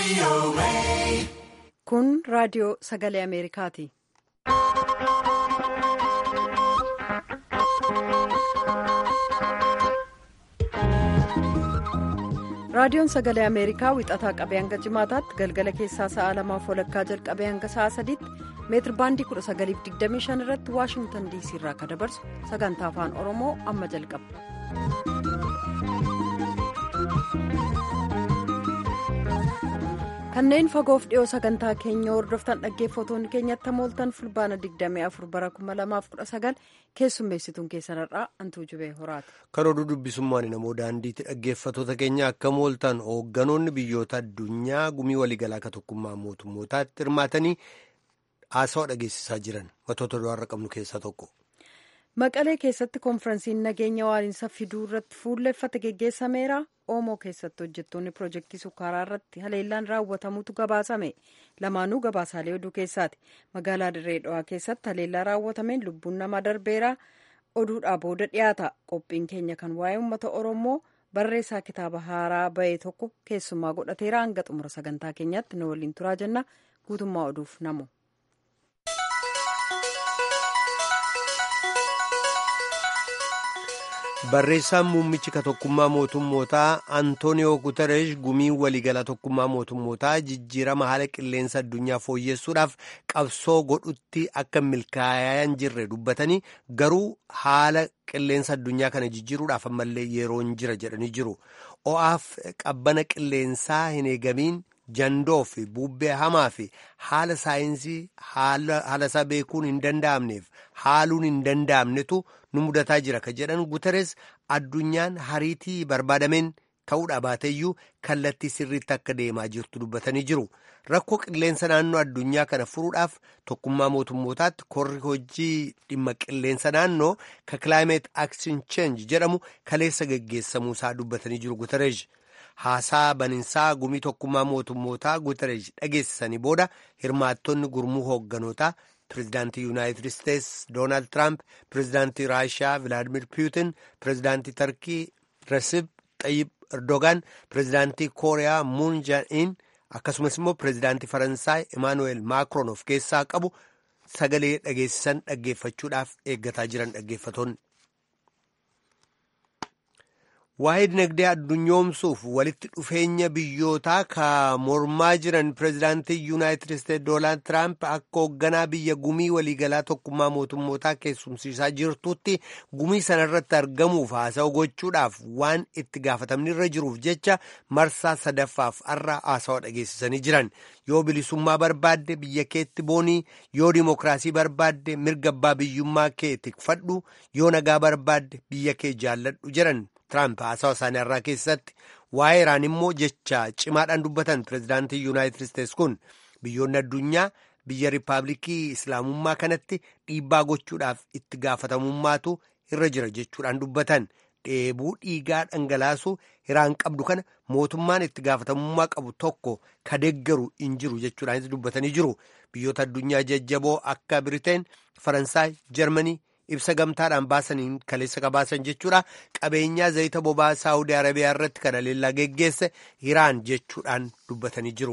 Kun raadiyoo sagalee Ameerikaati. Raadiyoon sagalee Ameerikaa wixataa qabee hanga jimaataatti galgala keessaa sa'a 2:00 jalqabee hanga sa'a 3:00 meetir baandii 1925 irratti Waashingtan DC irraa kan dabarsu sagantaa afaan Oromoo amma jalqaba. Kanneen fagoof dhiyoo sagantaa keenya hordoftan dhaggeeffattoonni keenyatti mooltan fulbaana 24 bara 2019 keessummeessituun keessanirraa Antuu Jubee Horaati. Kan oduu dubbisummaan namoo daandiitti dhaggeeffattoota keenya akka mooltan hoogganoonni biyyoota addunyaa gumii waliigalaa akka tokkummaa mootummootaatti hirmaatanii haasawaa dhageessisaa jiran matoota du'aarra qabnu keessaa tokko. Maqalee keessatti konfiraansiin nageenya waaliinsa fiduu irratti fuulleeffate geggeessameera. Oomoo keessatti hojjettoonni piroojeektii sukkaaraa irratti haleellaan raawwatamutu gabaasame. Lamaanuu gabaasaalee oduu keessaati. Magaalaa Dirree Dhawaa keessatti haleellaa raawwatameen lubbuun namaa darbeera. Oduudhaa booda dhiyaata. Qophiin keenya kan waa'ee uummata Oromoo barreessaa kitaaba haaraa ba'e tokko keessummaa godhateera. Hanga xumura sagantaa keenyaatti nu waliin turaa jenna. Guutummaa oduuf namu. Barreessaan muummichi tokkummaa mootummootaa Antooniyoo Guteresh gumii waliigalaa tokkummaa mootummootaa jijjiirama haala qilleensa addunyaa fooyyessuudhaaf qabsoo godhutti akka milkaa'aa hin jirre dubbatanii garuu haala qilleensa addunyaa kana jijjiiruudhaaf ammallee yeroon jira jedhanii jiru. O'aaf qabbana qilleensaa hin eegamiin jandoo fi bubbee hamaa fi haala saayinsii haala isaa beekuun hin danda'amneef haaluun hin danda'amnetu nu mudataa jira ka jedhan Guteres addunyaan hariitii barbaadameen ta'uudha baateeyyuu kallattii sirriitti akka deemaa jirtu dubbatanii jiru. Rakkoo qilleensa naannoo addunyaa kana furuudhaaf tokkummaa mootummootaatti korri hojii dhimma qilleensa naannoo ka Climate Action Change jedhamu kaleessa geggeessamuu isaa dubbatanii jiru Guteres. Haasaa baninsaa gumii tokkummaa mootummootaa Guteres dhageessisanii booda hirmaattonni gurmuu hoogganotaa Pireezidaantii Yuunaayitid Isteets Doonaald Tiraamp, Pireezidaantii Raashiyaa Vilaadimir Puutin, Pireezidaantii Tarkii Resib Xayyib Erdogaan, Pireezidaantii Kooriyaa Muun Jaa'in akkasumas immoo Pireezidaantii Faransaay Emaanuweel Maakroon of keessaa qabu sagalee dhageessisan dhaggeeffachuudhaaf eeggataa jiran dhaggeeffatoonni. Waa'ee dinagdee addunyoomsuuf walitti dhufeenya biyyootaa ka mormaa jiran pireezidaantii Yuunaayitid Isteets Doonaald Tiraamp akka hoogganaa biyya gumii waliigalaa tokkummaa mootummootaa keessumsiisaa jirtutti gumii sanarratti argamuuf haasawaa gochuudhaaf waan itti gaafatamni irra jiruuf jecha marsaa sadaffaaf har'a haasawaa dhageessisanii jiran. Yoo bilisummaa barbaadde biyya keetti boonii, yoo dimokiraasii barbaadde mirga abbaa biyyummaa kee tikfadhu, yoo nagaa barbaadde biyya kee jaalladhu jedhan. Tiraamp haasawaa isaanii irraa keessatti waa'ee Iraan immoo jecha cimaadhaan dubbatan pireezidaantii Yuunaayitid Isteets kun biyyoonni addunyaa biyya Riippaabilikii Islaamummaa kanatti dhiibbaa gochuudhaaf itti gaafatamummaatu irra jira jechuudhaan dubbatan. Dheebuu dhiigaa dhangalaasuu Iraan qabdu kana mootummaan itti gaafatamummaa qabu tokko ka deeggaru hin jiru jechuudhaanis dubbatanii jiru. Biyyoota addunyaa jajjaboo akka Biriteen, Faransaay, Jarmanii ibsa gamtaadhaan baasaniin kaleessa qabaasan jechuudha. Qabeenyaa zayita boba'aa Saawudii Arabiyaa irratti kan haleellaa geggeesse Iraan jechuudhaan dubbatanii jiru.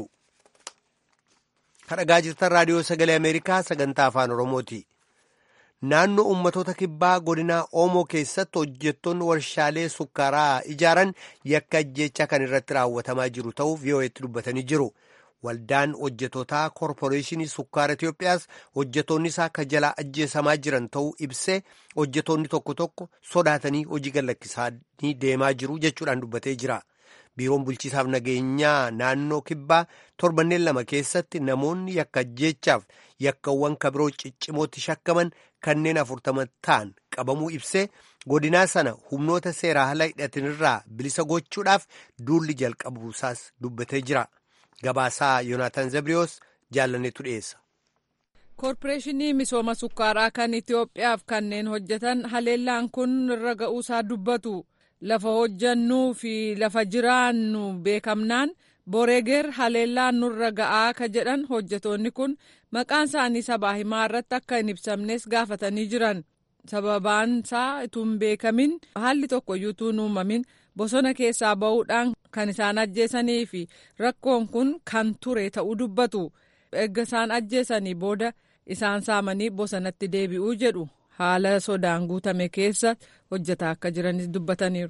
Kan dhagaa jirtan raadiyoo sagalee Ameerikaa sagantaa afaan Oromooti. Naannoo ummatoota kibbaa godinaa Oomoo keessatti hojjettoonni warshaalee sukkaaraa ijaaran yakka ajjeechaa kan irratti raawwatamaa jiru ta'uu VOA'tti dubbatanii jiru. Waldaan hojjetootaa koorporeeshinii sukkaara Itoophiyaas hojjetoonni isaa akka jalaa ajjeesamaa jiran ta'uu ibsee hojjetoonni tokko tokko sodaatanii hojii gallakkisanii deemaa jiru jechuudhaan dubbatee jira. Biiroon bulchiisaaf nageenyaa naannoo kibbaa torbanneen 2 keessatti namoonni yakka ajjeechaaf yakkawwan kabiroo ciccimootti shakkaman kanneen 40 ta'an qabamuu ibsee godinaa sana humnoota seeraa ala hidhatinirraa bilisa gochuudhaaf duulli jalqabuusaas dubbatee jira. Gabaasaa Yoonaataan Zabriyoos jaalanneetu dhiyeessa. Koorporeeshinii misooma sukkaaraa kan Itoophiyaaf kanneen hojjetan haleellaan kun irra ga'uusaa dubbatu. Lafa hojjannuu fi lafa jiraannu beekamnaan boreeger haleellaan nurra ga'aa ka jedhan hojjetoonni kun maqaan isaanii sabaa himaa irratti akka hin ibsamnes gaafatanii jiran. Sababaan isaa utuu hin beekamin haalli tokkoyyuu utuu hin uumamin bosona keessaa ba'uudhaan kan isaan ajjeesanii fi rakkoon kun kan ture ta'uu dubbatu. Erga isaan ajjeesanii booda isaan saamanii bosonatti deebi'uu jedhu. Haala sodaan guutame keessa hojjetaa akka jiranis dubbataniiru.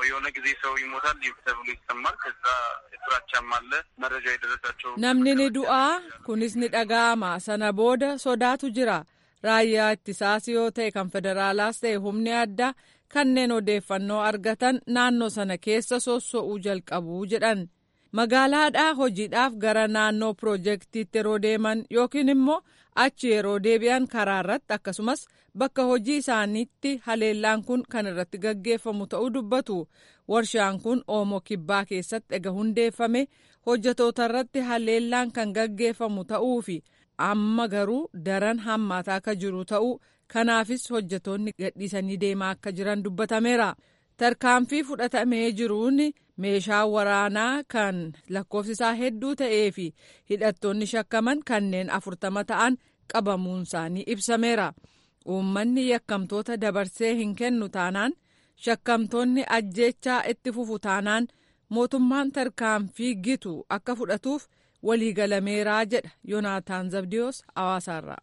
Namni ni du'aa kunis ni dhaga'ama. Sana booda sodaatu jira. Raayyaa ittisaas yoo ta'e kan federaalaas ta'e humni addaa kanneen odeeffannoo argatan naannoo sana keessa sosso'uu jalqabuu jedhan. Magaalaadhaa hojiidhaaf gara naannoo piroojeektiitti yeroo deeman yookiin immoo achi yeroo deebi'an karaa irratti akkasumas bakka hojii isaaniitti haleellaan kun kan irratti gaggeeffamu ta'uu dubbatu. Warshaan kun Oomoo Kibbaa keessatti ega hundeeffame hojjetoota irratti haleellaan kan gaggeeffamu ta'uu fi amma garuu daran hammaataa akka jiru ta'uu kanaafis hojjetoonni gadhiisanii deemaa akka jiran dubbatameera. Tarkaanfii fudhatamee jiruun meeshaa waraanaa kan lakkoofsi isaa hedduu ta'ee fi hidhattoonni shakkaman kanneen 40 ta'an qabamuun isaanii ibsameera. Uummanni yakkamtoota dabarsee hin kennu taanaan shakkamtoonni ajjeechaa itti fufu taanaan mootummaan tarkaanfii gitu akka fudhatuuf waliigalameeraa jedha Yoonaataan Zabdiyoos Hawaasaarraa.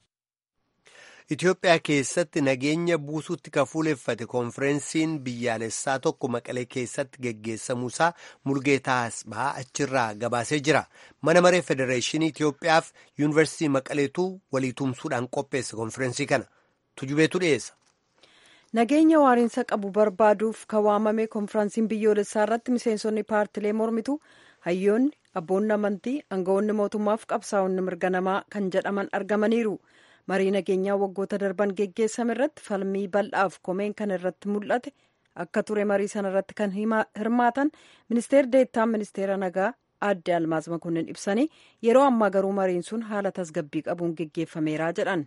Itoophiyaa keessatti nageenya buusuutti kafuuleffate konferensiin biyyaalessaa tokko Maqalee keessatti geggeessamuusaa Mulgeetaa Asbaa achirraa gabaasee jira. Mana maree Federeeshinii Itoophiyaaf Yuunivarsiitii Maqaleetu waliitumsuudhaan qopheesse konferensii kana. Tujubeetu dhiyeessa. Nageenya waariinsa qabu barbaaduuf kan waamame konferensiin biyyoolessaa irratti miseensonni paartilee mormitu hayyoonni, abboonni amantii, aangawoonni mootummaaf qabsaa'onni mirga namaa kan jedhaman argamaniiru. Marii nageenyaa waggoota darban geggeessame irratti falmii bal'aaf komeen kan irratti mul'ate akka ture marii sana irratti kan hirmaatan ministeerri deettaan ministeera nagaa aadde Almaaz Makonnin ibsanii yeroo ammaa garuu mariin sun haala tasgabbii qabuun geggeeffameeraa jedhan.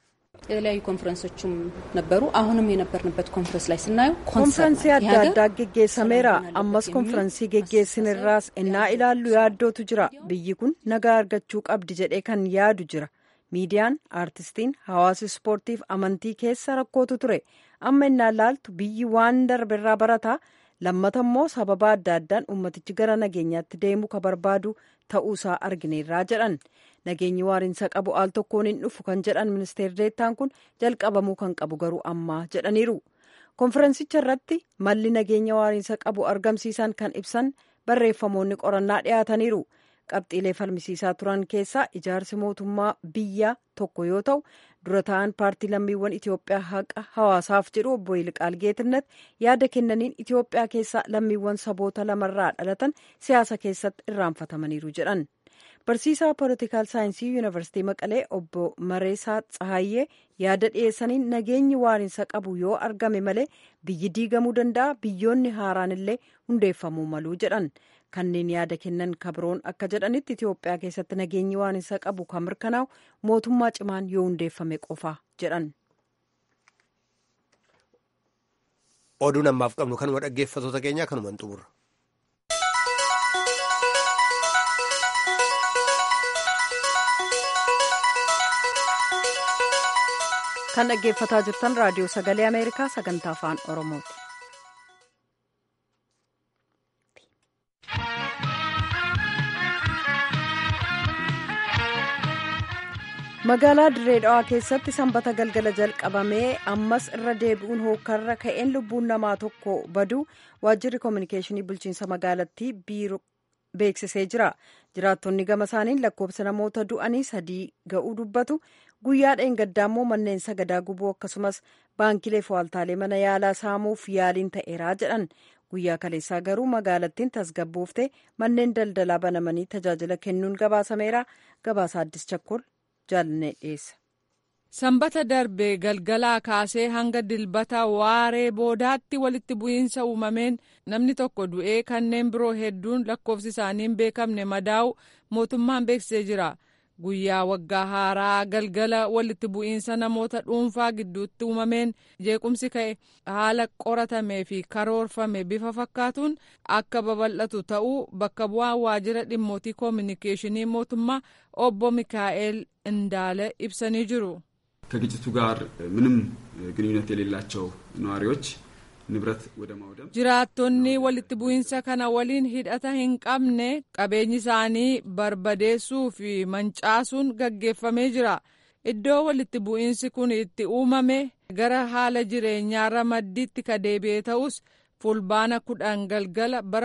የተለያዩ ኮንፈረንሶችም ነበሩ አሁንም የነበርንበት ኮንፈረንስ ላይ ስናየው ኮንፈረንስ ያዳዳ geggeessameera ammas konferansii geggeessinirraas innaa ilaallu yaaddootu jira biyyi kun nagaa argachuu qabdi jedhee kan yaadu jira miidiyaan aartistiin hawaasa ispoortiif amantii keessa rakkootu ture amma innaa ilaaltu biyyi waan darberraa barataa lammata immoo sababa adda addaan ummatichi gara nageenyaatti deemu ka barbaadu ta'uusaa argineerraa jedhan nageenyi waariinsa qabu al tokkoon hin dhufu kan jedhan ministeerri deettaan kun jalqabamuu kan qabu garuu ammaa jedhaniiru konferensicha irratti malli nageenya waariinsa qabu argamsiisan kan ibsan barreeffamoonni qorannaa dhiyaataniiru qabxiilee falmisiisaa turan keessaa ijaarsi mootummaa biyya tokko yoo ta'u dura ta'an paartii lammiiwwan Itoophiyaa haqa hawaasaaf jedhu obbo Yilqaal Geetnet yaada kennaniin Itoophiyaa keessaa lammiiwwan saboota lamarraa dhalatan siyaasa keessatti irraanfatamaniiru jedhan. Barsiisaa poolitikaal saayinsii yuunivarsiitii Maqalee obbo Mareesaa Tsahaayyee yaada dhiyeessaniin nageenyi waariinsa qabu yoo argame malee biyyi diigamuu danda'a biyyoonni haaraan illee hundeeffamuu maluu jedhan. Kanneen yaada kennan kabroon akka jedhanitti Itoophiyaa keessatti nageenyi waariinsa qabu kan mirkanaa'u mootummaa cimaan yoo hundeeffame qofa jedhan. Oduun ammaaf qabnu kanuma dhaggeeffatoota keenyaa kanumaan xumurra. Kan dhaggeeffataa jirtan raadiyoo sagalee Ameerikaa sagantaa afaan Oromooti. Magaalaa Dirree Dhawaa keessatti sanbata galgala jalqabamee ammas irra deebi'uun hookarra ka'een lubbuun namaa tokko baduu waajjirri koominikeeshinii bulchiinsa magaalattii biiroo beeksisee jira. Jiraattonni gama isaaniin lakkoofsa namoota du'anii 3 ga'uu dubbatu. Guyyaa dheengaddaa immoo manneen sagadaa gubuu akkasumas baankilee fi waaltaalee mana yaalaa saamuuf yaaliin ta'eeraa jedhan. Guyyaa kaleessaa garuu magaalattiin tasgabbooftee manneen daldalaa banamanii tajaajila kennuun gabaasameera. Gabaasa Addis Chakkol jaalannee dhiyeessa. Sanbata darbee galgalaa kaasee hanga dilbata waaree boodaatti walitti bu'iinsa uumameen namni tokko du'ee kanneen biroo hedduun lakkoofsi isaanii hin beekamne madaa'u mootummaan beeksisee jira. Guyyaa waggaa haaraa galgala walitti bu'iinsa namoota dhuunfaa gidduutti uumameen jeequmsi ka'e haala qoratamee fi karoorfame bifa fakkaatuun akka babal'atu ta'uu bakka bu'aa waajjira dhimmootii koominikeeshinii mootummaa obbo Mikaa'el Indaale ibsanii jiru. ከግጭቱ ጋር ምንም ግንኙነት የሌላቸው ነዋሪዎች jiraattonni walitti bu'iinsa kana waliin hidhata hin qabne qabeenyi isaanii barbadeessuu fi mancaasuun gaggeeffamee jira. Iddoo walitti bu'iinsi kun itti uumame gara haala jireenyaa maddiitti ka deebi'e ta'us fulbaana 10 galgala bara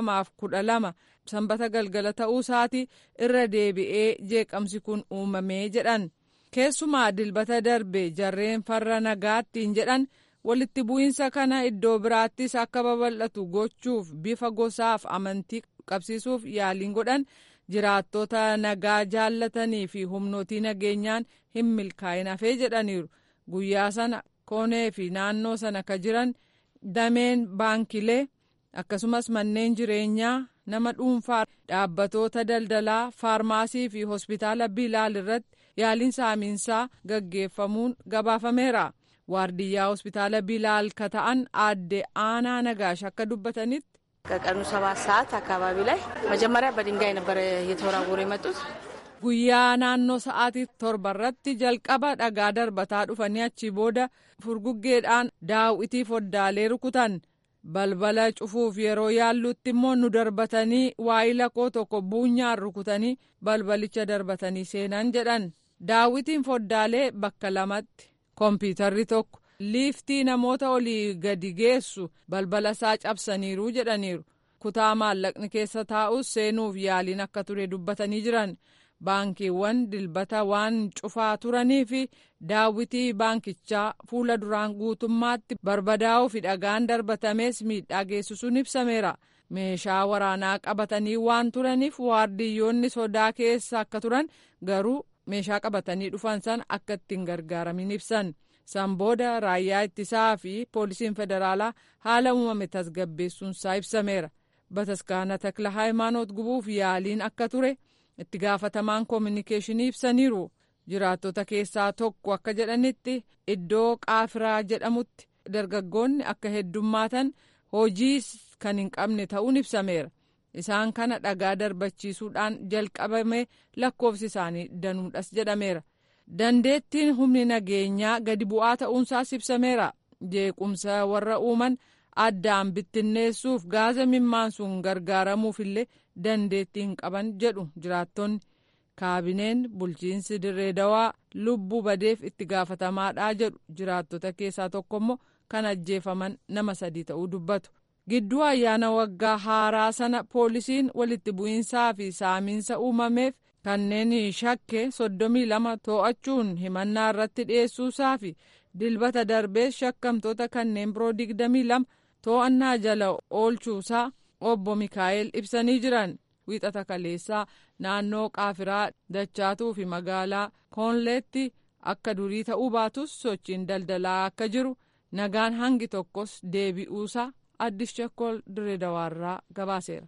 2012 sanbata galgala ta'uu isaati irra deebi'ee jeeqamsi kun uumamee jedhan. Keessumaa dilbata darbe jarreen farra nagaattiin jedhan walitti bu'iinsa kana iddoo biraattis akka babal'atu gochuuf bifa gosaaf amantii qabsiisuuf yaaliin godhan jiraattota nagaa jaallatanii fi humnootii nageenyaan hin milkaa'in hafee jedhaniiru. Guyyaa sana koonee fi naannoo sana ka jiran dameen baankilee akkasumas manneen jireenyaa nama dhuunfaa dhaabbatoota daldalaa faarmaasii fi hospitaala Bilaal irratti yaaliin saamiinsaa gaggeeffamuun gabaafameera. Waardiyyaa hospitaala Bilaal ka ta'an aadde Aanaa Nagaash akka dubbatanitti ከቀኑ 7 ሰዓት አካባቢ ላይ መጀመሪያ በድንጋይ ነበር የተወራወሩ የመጡት። Guyyaa naannoo sa'aatii 7 irratti jalqaba dhagaa darbataa dhufanii achi booda furguggeedhaan daawwitii foddaalee rukutan. Balbala cufuuf yeroo yaallutti immoo nu darbatanii waayila koo tokko buunyaan rukutanii balbalicha darbatanii seenan jedhan. Daawwitiin foddaalee bakka lamatti kompiitarri tokko liiftii namoota olii gadi geessu balbala isaa cabsaniiru jedhaniiru. Kutaa maallaqni keessa taa'us seenuuf yaaliin akka ture dubbatanii jiran. Baankiiwwan dilbata waan cufaa turanii fi daawwitii baankichaa fuula duraan guutummaatti barbadaa'uu fi dhagaan darbatamees miidhaa geessisuun ibsameera. Meeshaa waraanaa qabatanii waan turaniif waardiyyoonni sodaa keessa akka turan garuu meeshaa qabatanii dhufan san akka ittiin gargaaramin ibsan. San booda raayyaa ittisaa fi poolisiin federaalaa haala uumame tasgabbeessuunsaa ibsameera. Bataskaana Takla Hayimaanoot gubuuf yaaliin akka ture itti gaafatamaan koominikeeshinii ibsaniiru. Jiraattota keessaa tokko akka jedhanitti iddoo Qaafiraa jedhamutti dargaggoonni akka heddummaatan hojii kan hin qabne ta'uun ibsameera. Isaan kana dhagaa darbachiisuudhaan jalqabame lakkoofsi isaanii danuudhas jedhameera. Dandeettiin humni nageenyaa gadi bu'aa ta'uunsaas ibsameera. Jeequmsa warra uuman addaan bittinneessuuf gaaza mimmaansuun gargaaramuuf illee dandeettii hin qaban jedhu jiraattonni. Kaabineen bulchiinsi Dirree Dawaa lubbuu badeef itti gaafatamaadha jedhu jiraattota keessaa tokko immoo kan ajjeefaman nama 3 ta'uu dubbatu. Gidduu ayyaana waggaa haaraa sana poolisiin walitti bu'iinsaa fi saamiinsa uumameef kanneen shakke 32 to'achuun himannaa irratti dhiyeessuusaa fi dilbata darbees shakkamtoota kanneen biroo 22 to'annaa jala oolchuusaa obbo Mikaa'el ibsanii jiran. Wiixata kaleessaa naannoo Qaafiraa Dachaatuu fi magaalaa Koonleetti akka durii ta'uu baatus sochiin daldalaa akka jiru nagaan hangi tokkos deebi'uusaa Addis Chakkol Dirree Dawaarraa gabaaseera.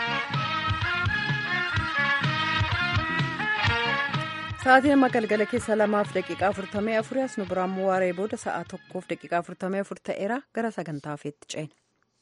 Sa'aatiin amma galgala keessa 2:44 as nu biraan waaree booda sa'a 1:44 ta'eera gara sagantaa hafeetti ceena.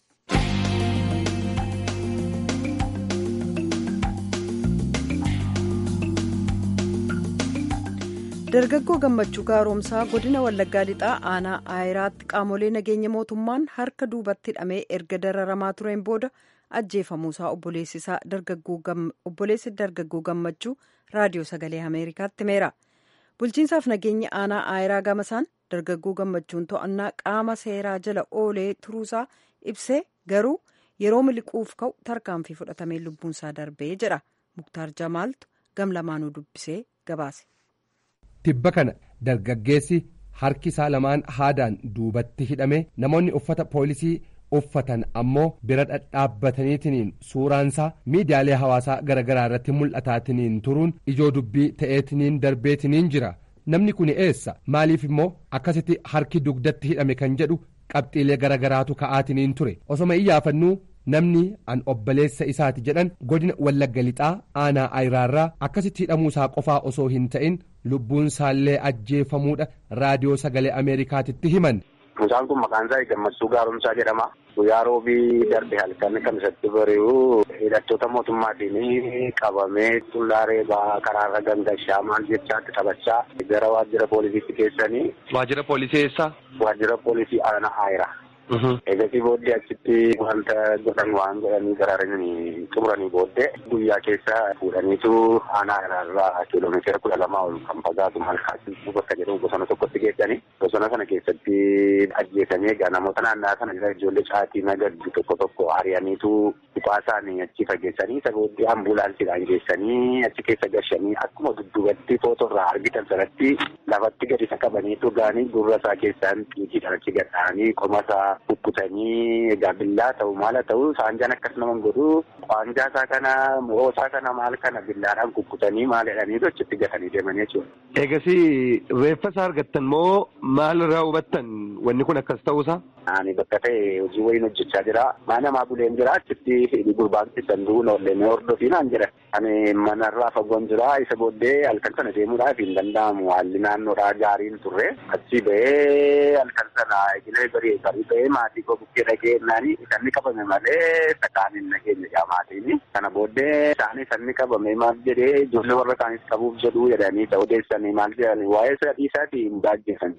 Dargaggoo Gammachuu Gaaromsaa godina Wallaggaa Lixaa aanaa Ayiraatti qaamolee nageenya mootummaan harka duubatti hidhamee erga dararamaa tureen booda ajjeefamuusaa obboleessi dargaggoo Gammachuu raadiyoo sagalee Ameerikaatti himeera. Bulchiinsaaf nageenya aanaa Ayiraa gamasaan dargaggoo Gammachuun to'annaa qaama seeraa jala oolee turuusaa ibsee garuu yeroo miliquuf ka'u tarkaanfii fudhatamee lubbuunsaa darbee jedha. Muktaar Jamaaltu gamlamaanuu dubbisee gabaase. Tibba kana dargaggeessi harki isaa lamaan haadaan duubatti hidhame namoonni uffata poolisii uffatan ammoo bira dhadhaabbataniitiniin suuraansaa miidiyaalee hawaasaa garagaraa irratti mul'ataatiniin turuun ijoo dubbii ta'eetiniin darbeetiniin jira. Namni kun eessa maaliif immoo akkasitti harki dugdatti hidhame kan jedhu qabxiilee garagaraatu ka'aatiniin ture osoma iyyaafannuu namni an obboleessa isaati jedhan godina Wallagga Lixaa aanaa Ayiraarraa akkasitti hidhamuusaa qofaa osoo hin ta'in lubbuunsaallee ajjeefamuudha raadiyoo sagalee Ameerikaatitti himan. Mucaan kun maqaan isaa Gammachuu Gaaromsaa jedhama. Guyyaa roobii darbe halkan kan isatti bari'u hidhattoota mootummaatiin qabamee tullaaree karaarra gangashaa maal jechaatti taphachaa gara waajjira poolisiitti geessanii. Waajjira poolisii eessa? Waajjira poolisii aanaa Ayiraa. Eegasii booddee achitti wanta godhan waan godhanii garaaranii xumuranii booddee guyyaa keessa fuudhaniitu aanaa irraa kiiloomeetira 12 ol kan fagaatu malkaatti bakka jedhamu bosona tokkotti geessanii bosona sana keessatti ajjeesanii egaa namoota naannaa sana jira ijoollee caatii nagaddu tokko ari'aniitu dhuphaa isaanii achi fageessanii isa booddee ambulaansiidhaan geessanii achi keessa gashanii akkuma dudduubatti footorraa argitan sanatti lafatti gadi isa qabaniitu gaanii gurra isaa keessaan xiiqiidhaan achi gadhaanii qomasaa kukkutanii egaa billaa ta'u maala ta'u saanjaan akkas naman godhu qaanjaa isaa kana moosaa kana maal kana billaadhaan kukkutanii maal jedhanii achitti gatanii deemanii jechuudha. Eegasii reeffa isaa argattan moo maal irraa hubattan wanni kun akkas ta'uusaa? Ani bakka ta'e hojii wayiin hojjechaa jira. Maa namaa buleen jira achitti gurbaan sanduuqu noollee hordofii naan jedha. Ani manarraa fagoon jira isa booddee halkan sana deemuudhaaf hin danda'amu haalli naannoodhaa gaariin turre achi ba'ee halkan sana egilee barii ba'ee maatii koo bukkee dhagee naani sanni qabame malee sakaaniin nageenya jaamaatiin. Kana booddee isaanis sanni qabame maal jedhee ijoollee warra kaanis qabuuf jedhuu jedhanii odeessanii maal jedhanii waa'ee sadii isaatii hin baajjeessan.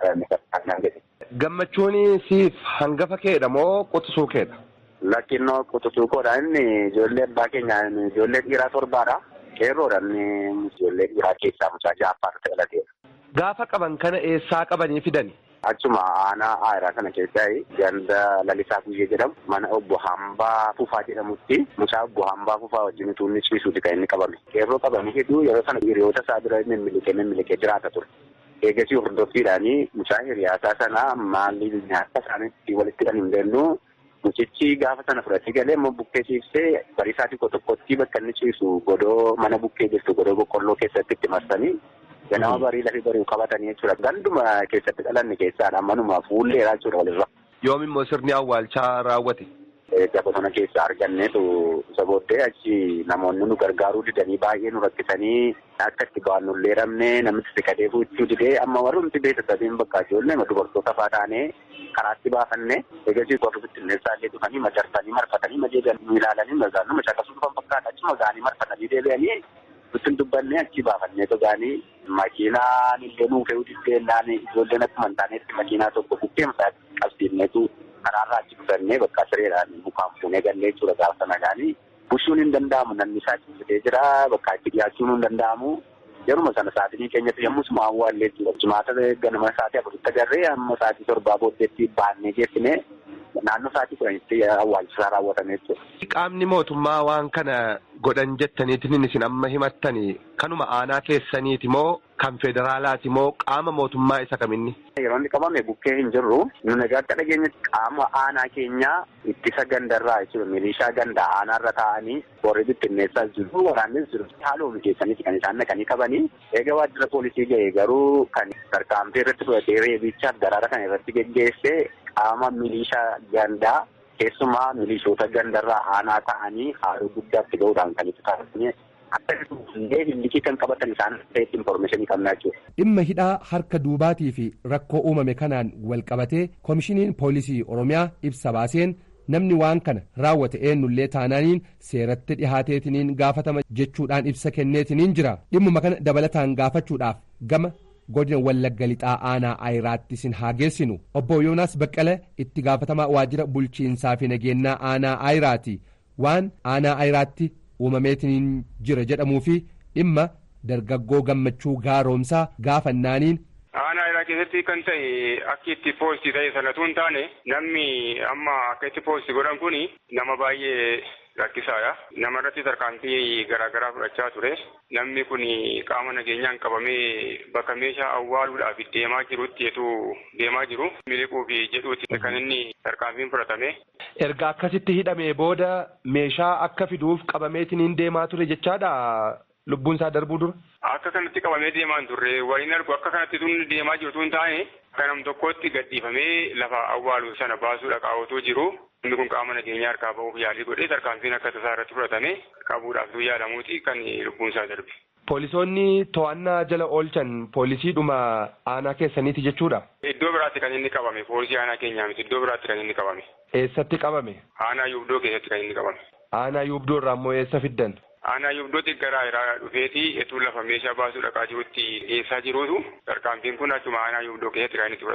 Gammachuun siif hangafa keedha moo quxisuu keedha? Lakkinnoo quxisuu koodha inni ijoollee abbaa keenyaa ijoollee dhiiraa torbaadha. Qeerroodhaan ijoollee dhiiraa keessaa mucaa ja'affaatu dhalateedha. Gaafa qaban kana eessaa qabanii fidani? Achuma aanaa aayiraa kana keessaa ganda lalisaa guyyee jedhamu mana obbo Hambaa Fufaa jedhamutti mucaa obbo Hambaa Fufaa wajjin utuu inni ciisuuti kan inni qabame. Qeerroo qabanii hedduu yeroo sana hiriyoota isaa bira mimmilikee jiraata ture. Eegasii hordoffiidhaanii mucaa hiriyaasaa sana maaliif nyaata isaaniitti walitti kan hin beeknu mucichi gaafa sana fudhatee galee immoo bukkee ciibsee bariisaa xiqqoo tokkotti bakka inni ciisu godoo mana bukkee jirtu godoo boqqolloo keessatti itti marsanii ganama barii lafi bari'u qabatanii jechuudha. Ganduma keessatti dhalanne keessaadha manuma fuulleedha jechuudha walirra. Yoom immoo sirni awwaalchaa raawwate? Bosona keessa arganneetu isa booddee achi namoonni nu gargaaruu didanii baay'ee nu rakkisanii akka itti baannullee dhabnee namichi siqatee fuuchuu didee amma warrumti beeksisaatiin bakka ijoollee dubartoota fa'aa taanee karaatti baafanne eegasii warri bittinneessaa illee dhufanii majarsanii marfatanii majeeganii ilaalanii magaanuma caqasuu dhufan fakkaata achuma gaanii marfatanii deebi'anii bittin dubbannee achi baafannee togaanii makiinaan illee nuu fe'uu diddeenaan ijoolleen akkuma hin taanetti makiinaa tokko bukkeemsaa qabsiifneetu karaarraa achi dhufannee bakka sireedhaan mukaan fuunee gallee jechuudha gaafa sana gaanii bushuun hin danda'amu namni isaa ciisitee jira bakka itti dhiyaachuun hin danda'amu yeruma sana sa'aatii keenyatti yommuu suma awwaallee jechuudha jimaata ganama sa'aatii afuritti agarree amma sa'aatii torbaa booddeetti baannee geessine naannoo sa'aatii kudhanitti awwaalchisaa raawwatame jechuudha. Qaamni mootummaa waan kana godhan jettaniitiin isin amma himattanii kanuma aanaa keessaniiti moo kan federaalaati moo qaama mootummaa isa kaminni? Yeroo inni qabame bukkee hin jirru nuni akka dhageenyatti qaama aanaa keenyaa ittisa gandarraa jechuudha milishaa ganda aanaarra taa'anii warri bittinneessaa jiru waraannis jiru haaluma keessaniiti kan isaan naqanii qabanii eega waajjira poolisii ga'e garuu kan tarkaanfii irratti fudhatee reebichaaf daraara kan irratti geggeesse qaama milishaa gandaa keessumaa milishoota gandarraa aanaa ta'anii haaloo guddaatti ga'uudhaan kan itti taasisanii akka illee hindikii kan qabatan isaan ta'etti infoormeeshinii qabnaa jechuudha. Dhimma hidhaa harka duubaatii fi rakkoo uumame kanaan wal qabatee koomishiniin poolisii Oromiyaa ibsa baaseen namni waan kana raawwate eenyullee taanaaniin seeratti dhihaateetiniin gaafatama jechuudhaan ibsa kenneetiniin jira. Dhimmuma kana dabalataan gaafachuudhaaf gama godina Wallagga Lixaa aanaa Ayiraatti isin haa geessinu. Obbo Yoonaas Baqqalee itti gaafatamaa waajjira bulchiinsaa fi nageenyaa aanaa Ayiraati waan aanaa Ayiraatti uumameetiniin jira jedhamuu fi dhimma dargaggoo gammachuu gaaromsaa gaafannaaniin. Aanaa Ayiraa keessatti kan ta'e akka itti poostii ta'e sanatu hin taane namni amma akka itti poostii godhan kun nama baay'ee rakkisaadha. Nama irratti tarkaanfii garaagaraa fudhachaa ture. Namni kun qaama nageenyaan qabamee bakka meeshaa awwaaluudhaaf deemaa jirutti yetuu deemaa jiru. Miliquuf jedhuuti kan inni tarkaanfiin fudhatame. Erga akkasitti hidhamee booda meeshaa akka fiduuf qabameetiniin deemaa ture jechaadha lubbuun isaa darbuu dura. Akka kanatti qabamee deemaa hin turre waliin argu akka kanatti tun deemaa jirtu hin taane akka nam tokkotti gadhiifamee lafa awwaalu sana baasuudha qaawwatoo jiru. Inni kun qaama nageenyaa harkaa bahuuf yaalii godhee tarkaanfiin akka tasaa irratti fudhatame qabuudhaaf yaalamuuti kan lubbuun isaa darbe. Poolisoonni to'annaa jala oolchan poolisiidhuma aanaa keessaniiti jechuudha. Iddoo biraatti kan inni qabame poolisii aanaa keenyaa miti iddoo biraatti kan inni qabame. Eessatti qabame? Aanaa Yuubdoo keessatti kan inni qabame. Aanaa Yuubdoo irraa immoo eessa fiddan? Aanaa Yuubdootti gara Ayiraa dhufeeti etuu lafa meeshaa baasuu dhaqaa jirutti dhiyeessaa jiruutu tarkaanfiin kun achuma aanaa Yuubdoo keessatti kan inni fudhatame.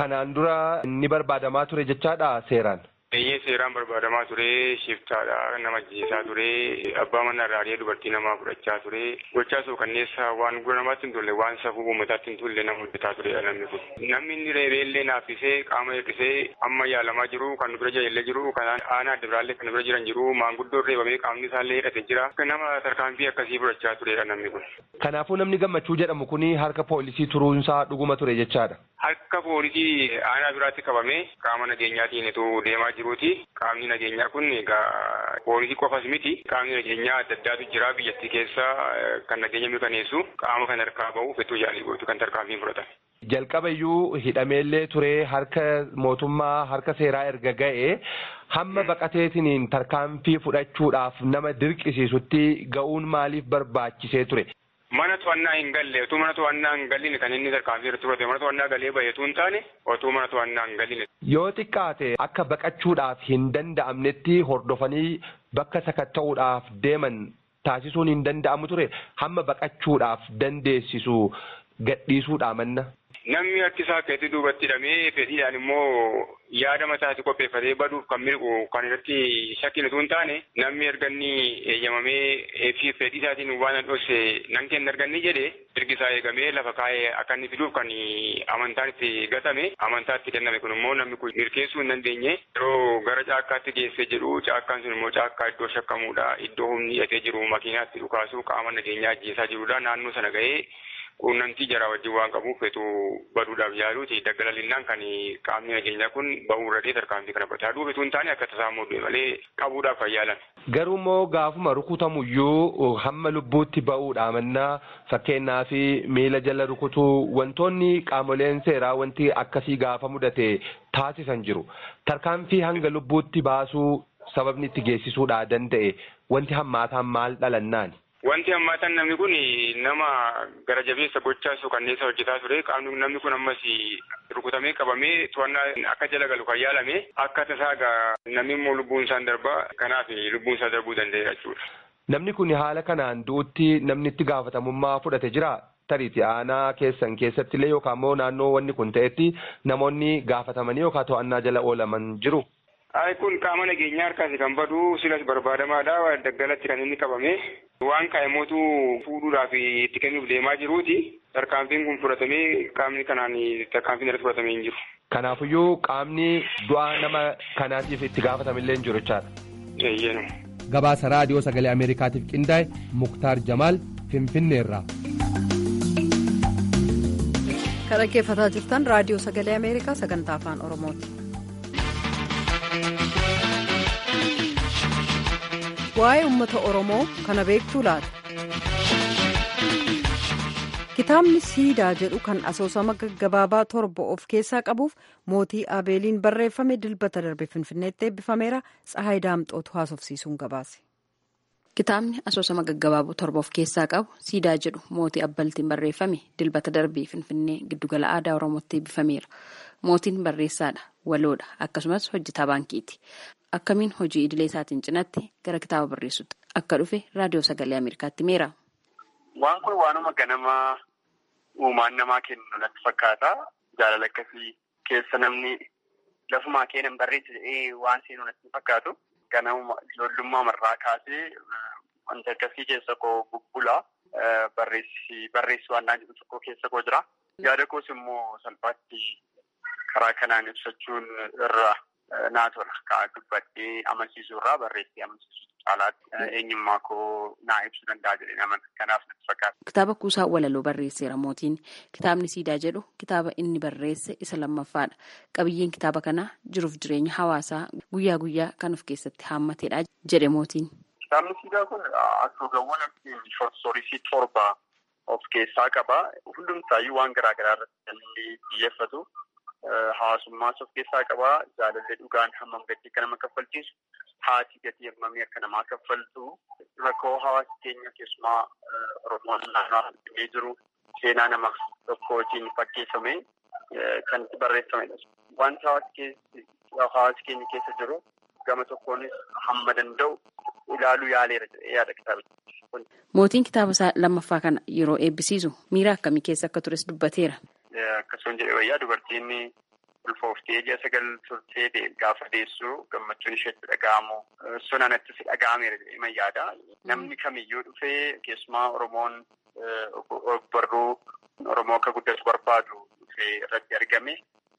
kanaan dura ni barbaadamaa ture jechaadha seeraan. Eeyyee seeraan barbaadamaa ture, shiftaadha, nama ajjeesaa ture, abbaa manaa irraa dubartii namaa fudhachaa ture, gochaa suukanneessaa waan gurra namaatti hin tolle, waan safuu uummataatti hin tolle nama hojjetaa ture namni kun. Namni inni reebeellee naaffisee qaama hir'isee amma yaalamaa jiru, kan nu bira jiraillee jiru, kan aanaa adda biraallee kan nu bira jiran jiru, maanguddoon reebamee qaamni isaallee hidhate jira. Nama tarkaanfii akkasii fudhachaa turedha namni kun. Kanaafuu namni Gammachuu jedhamu kuni harka poolisii turuunsaa dhuguma ture jechaadha. Harka poolisii aanaa biraatti qabamee qaama nageenyaatiin deemaa jiruuti. Qaamni nageenyaa kun egaa poolisii qofas miti. Qaamni nageenyaa adda addaatu jira biyyattii keessa kan nageenya mirkaneessu qaama kan harkaa bahu fetuu yaalii gootu kan tarkaanfiin fudhatan. Jalqabayyuu hidhameellee ture harka mootummaa harka seeraa erga ga'e hamma baqateetiniin tarkaanfii fudhachuudhaaf nama dirqisiisutti ga'uun maaliif barbaachisee ture? Mana to'annaa hin galle otuu mana to'annaa hin galline kan inni tarkaanfii irratti fudhate mana to'annaa galee baheetu hin taane otuu mana to'annaa hin galline. Yoo xiqqaate akka baqachuudhaaf hin danda'amnetti hordofanii bakka sakatta'uudhaaf deeman taasisuun hin danda'amu ture hamma baqachuudhaaf dandeessisu gadhiisuudha manna. Namni harkisaa akkatti duubatti hidhamee fedhiidhaan immoo yaada mataatti qopheeffatee baduuf kan mirgu kan irratti shakkiin utuu hin taane namni erganni eeyyamamee fi fedhii isaatiin waan dhoose nan kenna erganni jedhe mirgi isaa eegamee lafa kaa'ee akka inni fiduuf kan amantaan itti gatame amantaa itti kenname kun immoo namni kun mirkeessuu hin dandeenye yeroo gara caakkaatti geessee jedhu caakkaan sun immoo caakkaa iddoo shakkamuudha iddoo humni hidhatee jiru makiinaatti dhukaasuu qaama nageenyaa ajjeesaa jirudha naannoo sana ga'ee. Quunnamtii jaraa wajjin waan qabuuf feetu baduudhaaf yaaluuti daggalalinaan kan qaamni nageenyaa kun bahuu irratti tarkaanfii kana fudhate aduu feetu hin taane akka tasaa muudee malee qabuudhaaf kan yaalan. Garuu immoo gaafuma rukutamuyyuu hamma lubbuutti ba'uudha mannaa fakkeenyaa fi miila jala rukutuu wantoonni qaamoleen seeraa wanti akkasii gaafa mudate taasisan jiru. Tarkaanfii hanga lubbuutti baasuu sababni itti geessisuudhaa danda'e wanti hammaataan maal dhalannaani? Wanti hammaataan namni kun nama gara jabeessa gochaa suukanneessa hojjetaa ture. Qaamni namni kun ammas rukutamee qabamee to'annaa akka jala galu kan yaalame akka tasaa namni immoo lubbuun isaan darbaa kanaaf lubbuun isaa darbuu danda'eera jechuudha. Namni kun haala kanaan duutti namni itti gaafatamummaa fudhate jira. Tariiti aanaa keessan keessatti illee yookaan immoo naannoo wanni kun ta'etti namoonni gaafatamanii yookaan to'annaa jala oolaman jiru. Kun qaama nageenyaa harkaas kan badu silas barbaadamaadha. Daggalatti kan inni qabame waan kaa'immootu fuudhuudhaaf itti kennuuf deemaa jiruuti. Tarkaanfiin kun fudhatamee qaamni kanaan tarkaanfiin irratti fudhatamee hin jiru. Kanaafiyyuu qaamni du'aa nama kanaatiif itti gaafatamillee hin jiru jechaadha. Gabaasa raadiyoo sagalee Ameerikaatiif qindaa'e Muktaar Jamaal Finfinneerraa. Kan dhaggeeffataa jirtan raadiyoo sagalee Ameerikaa sagantaa afaan Oromooti. Waa'ee uummata Oromoo kana beektuu laata? Kitaabni siidaa jedhu kan asoosama gaggabaabaa 7 of keessaa qabuuf mootii Abeeliin barreeffame dilbata darbe Finfinneetti eebbifameera. Tsahaay Daamxootu haasofsiisuun gabaase. Kitaabni asoosama gaggabaaboo 7 of keessaa qabu siidaa jedhu mootii Abbaltiin barreeffame dilbata darbe Finfinnee giddugala aadaa Oromootti eebbifameera. Mootiin barreessaadha, waloodha, akkasumas hojjetaa baankiiti. Akkamiin hojii idilee isaatiin cinatti gara kitaaba barreessutti akka dhufe raadiyoo sagalee Ameerikaatti himeera. Waan kun waanuma ganamaa uumaan namaa kennu natti fakkaata. Jaalala akkasii keessa namni lafumaa kennan barreesse waan seenu natti fakkaatu. Ganama ijoollummaa marraa kaasee wanta akkasii keessa koo bubbula. Barreessi waan jiru tokko keessa koo jira. Yaada koos immoo salphaatti karaa kanaan ibsachuun irra naa tola. Kaa dubbadhee amansiisuu irraa barreessee amansiisuu caalaatti eenyummaa koo naa ibsuu danda'a jedhee amana. Kanaaf natti fakkaata. Kitaaba kuusaa walaloo barreesseera mootiin. Kitaabni siidaa jedhu kitaaba inni barreesse isa lammaffaadha. Qabiyyeen kitaaba kanaa jiruuf jireenya hawaasaa guyyaa guyyaa kan of keessatti haammatedha jedhe mootiin. Kitaabni siidaa kun asoogaawwan shortisoorii 7 of keessaa qaba. Hundumtaayyuu waan garaa garaa irratti kan xiyyeeffatu. Hawaasummaas of keessaa qaba. Jaalallee dhugaan hammam gatii akka nama kaffalchiisu. Haati gatii hammamii akka namaa kaffaltu. Rakkoo hawaasa keenya keessumaa Oromoon naannoo jiru seenaa nama tokkootiin fakkeeffame kan itti barreeffamedha. Wanti hawaasa keenya keessa jiru gama tokkoonis hamma danda'u ilaaluu yaaleera jedhee yaada kitaabicha. Mootiin kitaaba isaa lammaffaa kana yeroo eebbisiisu miira akkamii keessa akka tures dubbateera. Akkasumas jedhee wayyaa dubartiin ulfooftee ji'a 9 turtee gaafa deessu gammachuun isheetti dhaga'amu sunanatti si dhaga'ameera jedhee yaada. Namni kamiyyuu dhufee keessumaa Oromoon barruu Oromoo akka guddatu barbaadu dhufee irratti argame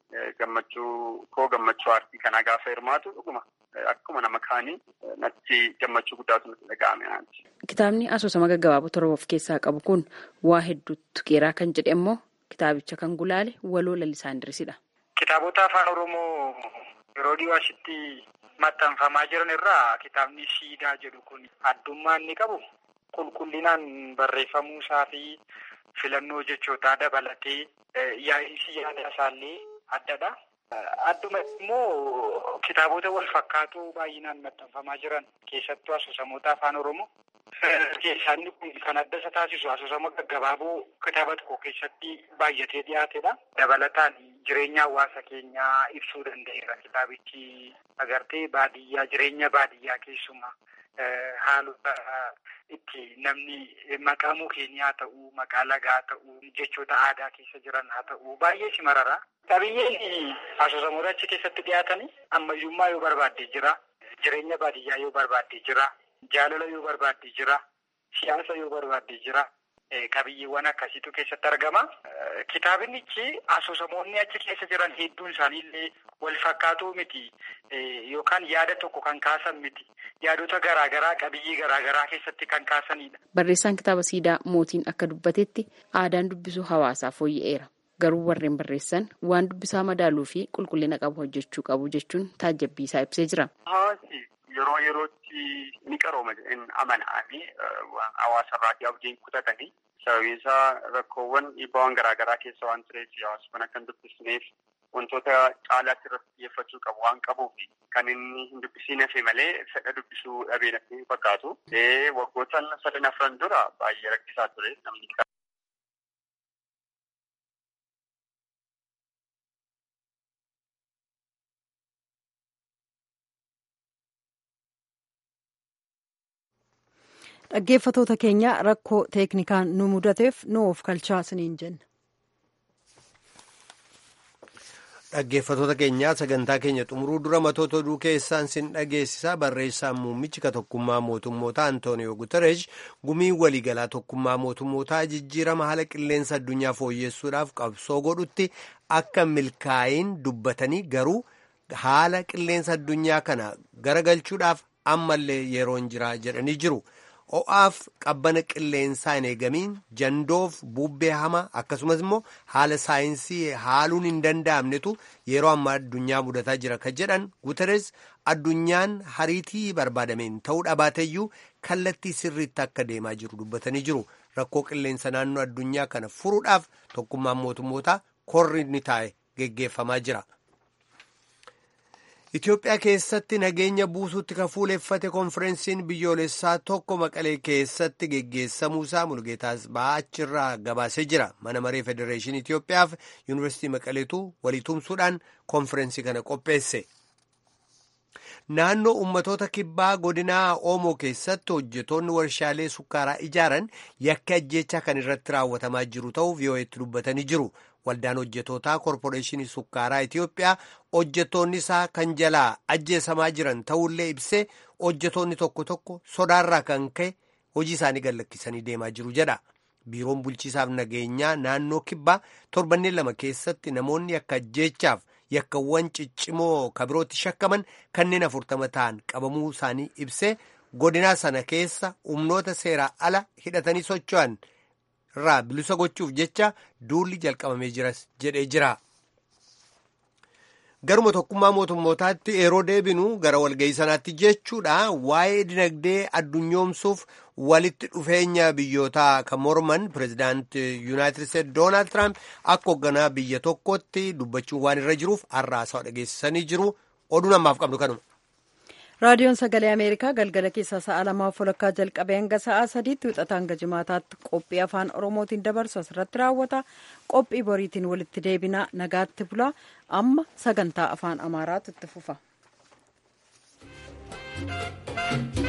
gammachuu aartii kanaa gaafa hirmaatu dhuguma akkuma nama kaanii natti gammachuu guddaatu nutti dhaga'ame. Kitaabni asoosama gaggabaaboo torba of keessaa qabu kun waa hedduutu qeeraa kan jedhe immoo kitaabicha kan gulaale Waloo Lalisaa Indiriisidha. Kitaabota afaan Oromoo yeroo dhiyoo asitti maxxanfamaa jiran irraa kitaabni Siidaa jedhu kun addummaa inni qabu qulqullinaan barreeffamuu isaa fi filannoo jechootaa dabalatee yaa'insi yaada isaallee addadha. Adduma immoo kitaabota wal fakkaatoo baay'inaan maxxanfamaa jiran keessattuu asoosamoota afaan Oromoo keessaan kun kan adda isa taasisu asoosama gaggabaaboo kitaaba tokko keessatti baay'atee dhiyaatedha. Dabalataan jireenya hawaasa keenyaa ibsuu danda'eera kitaabichi. Agartee baadiyyaa jireenya baadiyyaa keessumaa haalota itti namni maqaa mukeenii haa ta'uu maqaa lagaa haa ta'uu jechoota aadaa keessa jiran haa ta'uu baay'ee si marara. Qabiyyeen asoosamoota achi keessatti dhiyaatanii ammayyummaa yoo barbaadde jira, jireenya baadiyyaa yoo barbaadde jira, jaalala yoo barbaadde jira, siyaasa yoo barbaadde jira. Qabiyyeewwan akkasiitu keessatti argama. Kitaabichi asoosamoonni achi keessa jiran hedduun isaaniillee wal fakkaatoo miti yookaan yaada tokko kan kaasan miti. Yaadota garaagaraa qabiyyee garaagaraa keessatti kan kaasanidha. Barreessaan kitaaba Siidaa Mootiin akka dubbatetti aadaan dubbisuu hawaasaa fooyya'eera. Garuu warreen barreessan waan dubbisaa madaaluu fi qulqullina qabu hojjechuu qabu jechuun taajjabbii isaa ibsee jira. Hawaasi yeroo yerootti ni qarooma jedheen amanaanii hawaasarraatii abdiin kutatanii sababiin isaa rakkoowwan dhiibbaawwan garaagaraa keessa waan tureef hawaasa kana kan dubbisneef wantoota caalaatti irratti xiyyeeffachuu qabu waan qabuuf kan inni hin dubbisiin hafe malee fedha dubbisuu dhabee natti fakkaatu. Waggoota 3-4 dura baay'ee rakkisaa ture namni. Dhaggeeffatoota keenya rakkoo teeknikaan nu mudateef nu of kalchaa isiniin jenna. Dhaggeeffatoota keenyaa sagantaa keenya xumuruu dura matoota oduu keessaan sin dhageessisaa barreessaan muummichi tokkummaa mootummootaa Antooniyoo Guteresh gumii waliigalaa tokkummaa mootummootaa jijjiirama haala qilleensa addunyaa fooyyessuudhaaf qabsoo godhutti akka milkaa'in dubbatanii garuu haala qilleensa addunyaa kana garagalchuudhaaf ammallee yeroon jira jedhanii jiru. Ho'aaf qabbana qilleensaa hin eegamiin jandoof bubbee hamaa akkasumas immoo haala saayinsii haaluun hin danda'amnetu yeroo ammaa addunyaa mudataa jira kan jedhan Guteres addunyaan hariitii barbaadameen ta'uu dhabaateyyuu kallattii sirriitti akka deemaa jiru dubbatanii jiru. Rakkoo qilleensa naannoo addunyaa kana furuudhaaf tokkummaan mootummootaa korri ni taa'e geggeeffamaa jira. Itoophiyaa keessatti nageenya buusuutti kan fuuleeffate konferensiin biyyoolessaa tokko Maqalee keessatti geggeessamuusaa Mulgeetaas Baachirraa gabaasee jira. Mana maree Federeeshinii Itoophiyaaf Yuunivarsiitii Maqaleetu walii tumsuudhaan konferensii kana qopheesse. Naannoo ummatoota kibbaa godinaa Oomoo keessatti hojjetoonni warshaalee sukkaaraa ijaaran yakka ajjeechaa kan irratti raawwatamaa jiru ta'uu VOA'tti dubbatanii jiru. Waldaan hojjetootaa Korporeeshinii Sukkaaraa Itoophiyaa hojjetoonni isaa kan jalaa ajjeesamaa jiran ta'ullee ibsee hojjetoonni tokko tokko sodaarraa kan ka'e hojii isaanii gallakkisanii deemaa jiru jedha. Biiroon bulchiisaaf nageenyaa naannoo kibbaa torbanneen 2 keessatti namoonni akka ajjeechaaf yakkawwan ciccimoo kabirootti shakkaman kanneen 40 ta'an qabamuu isaanii ibsee godinaa sana keessa humnoota seeraa ala hidhatanii socho'an irraa bilisa gochuuf jecha duulli jalqabamee jiras jedhee jira. Garuma tokkummaa mootummootaatti yeroo deebinu gara walga'ii sanaatti jechuudha waa'ee dinagdee addunyoomsuuf walitti dhufeenya biyyootaa kan morman pireezidaantii Yuunaayitid Isteetsi Doonaald Tiraamp akka hoogganaa biyya tokkotti dubbachuun waan irra jiruuf har'aasaa dhageessisanii jiru. Oduun ammaaf qabnu kanuma. Raadiyoon Sagalee Ameerikaa galgala keessaa sa'a 2:00 jalqabee hanga sa'a 3:00 wixataa hanga jimaataatti qophii afaan Oromootiin dabarsu asirratti raawwata. Qophii boriitiin walitti deebina nagaatti bulaa. Amma sagantaa afaan Amaaraatu itti fufa.